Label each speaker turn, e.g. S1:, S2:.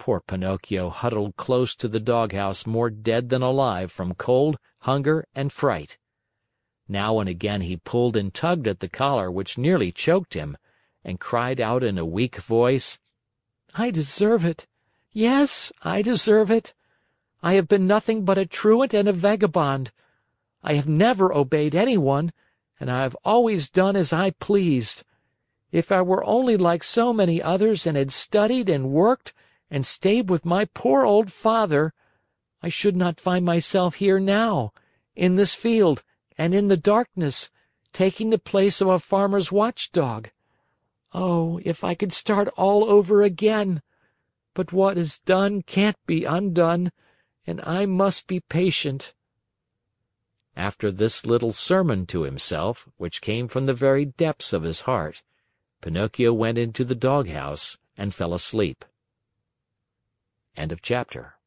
S1: Poor Pinocchio huddled close to the doghouse more dead than alive from cold, hunger, and fright. Now and again he pulled and tugged at the collar which nearly choked him, and cried out in a weak voice: "I deserve it! Yes, I deserve it! I have been nothing but a truant and a vagabond. I have never obeyed anyone, and I have always done as I pleased. If I were only like so many others and had studied and worked and stayed with my poor old father, I should not find myself here now, in this field and in the darkness, taking the place of a farmer's watchdog. Oh, if I could start all over again! But what is done can't be undone, and I must be patient." After this little sermon to himself, which came from the very depths of his heart, Pinocchio went into the doghouse and fell asleep. End of chapter.